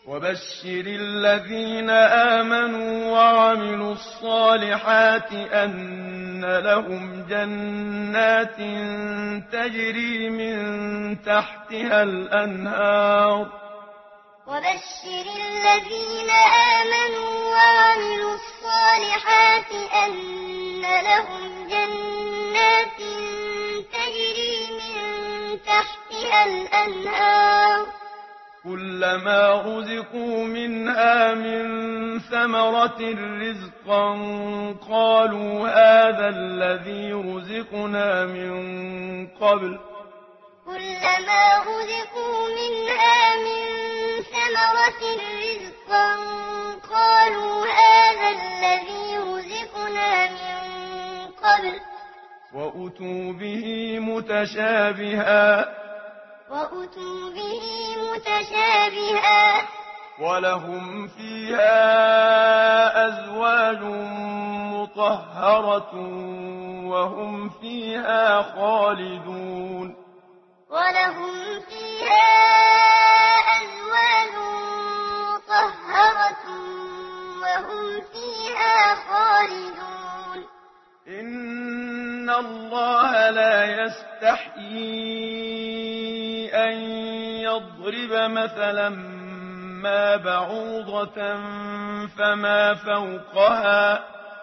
وبشر الذين آمنوا وعملوا الصالحات أن لهم جنات تجري من تحتها الأنهار. وبشر الذين آمنوا وعملوا الصالحات أن لهم جنات تجري من تحتها الأنهار كلما رزقوا منها من ثمرة رزقا قالوا هذا الذي رزقنا من قبل كلما رزقوا منها من ثمرة رزقا قالوا هذا الذي رزقنا من قبل وأتوا به متشابها ولهم فيها أزواج مطهرة وهم فيها خالدون. ولهم فيها أزواج مطهرة وهم فيها خالدون. إن الله لا يستحيي أن يضرب مثلا ما بعوضة فما فوقها.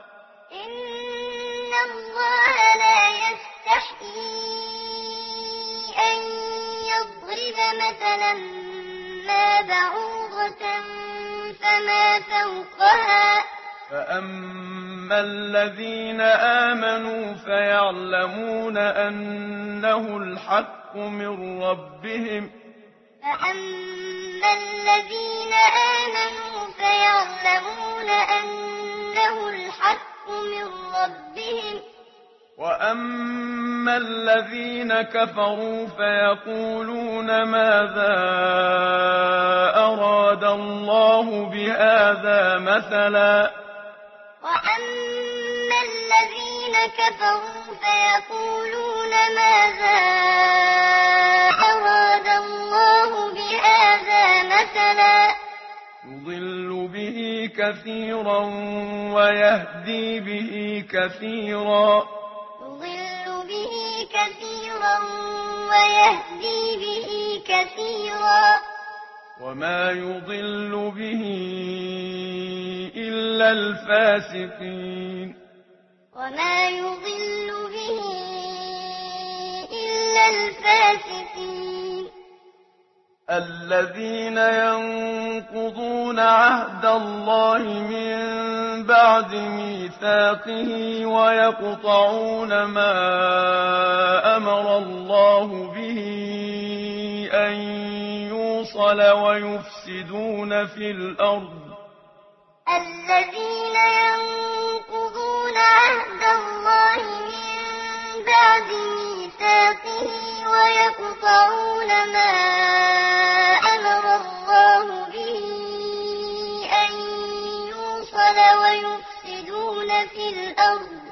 إن الله لا يستحيي أن يضرب مثلا ما بعوضة فما فوقها. فأما الذين آمنوا فيعلمون أنه الحق من ربهم. فأما الذين آمنوا فيعلمون أنه الحق من ربهم. وأما الذين كفروا فيقولون ماذا أراد الله بهذا مثلا. وأما الذين كفروا فيقولون ماذا أراد الله بهذا مثلا. يضل به كثيرا ويهدي به كثيرا. يضل به كثيرا ويهدي به كثيرا. وما يضل به إلا الفاسقين. وما يضل به إلا الفاسقين. الذين ينقضون عهد الله من بعد ميثاقه ويقطعون ما أمر الله به أن يوصل ويفسدون في الأرض. الذين ينقضون عهد الله من بعد ميثاقه ويقطعون ما أمر الله به أن يوصل ويفسدون في الأرض.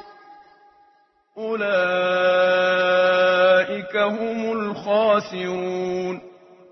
أولئك هم الخاسرون.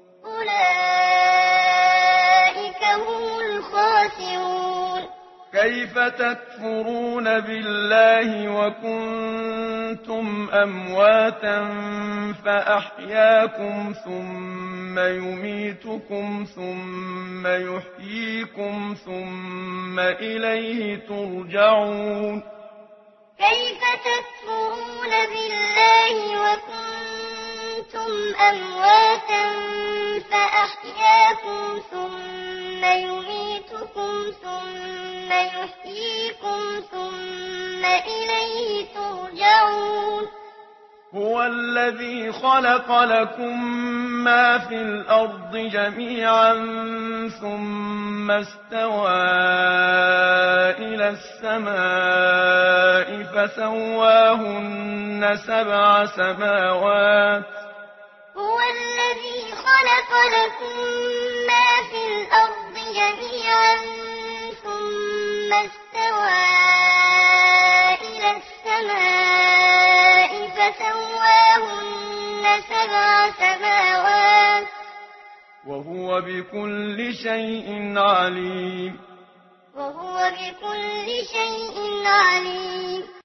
أولئك هم الخاسرون. كيف تكفرون بالله وكنتم أمواتا فأحياكم ثم يميتكم ثم يحييكم ثم إليه ترجعون. كيف تكفرون بالله وكنتم أمواتا فأحياكم ثم يميتكم ثم يحييكم ثم إليه ترجعون. هو الذي خلق لكم ما في الأرض جميعا ثم استوى إلى السماء فسواهن 7 سماوات. هو الذي خلق لكم ما في الأرض جميعا ثم استوى إلى السماء فسواهن 7 سماوات. وهو بكل بكل شيء عليم. وهو بكل شيء عليم.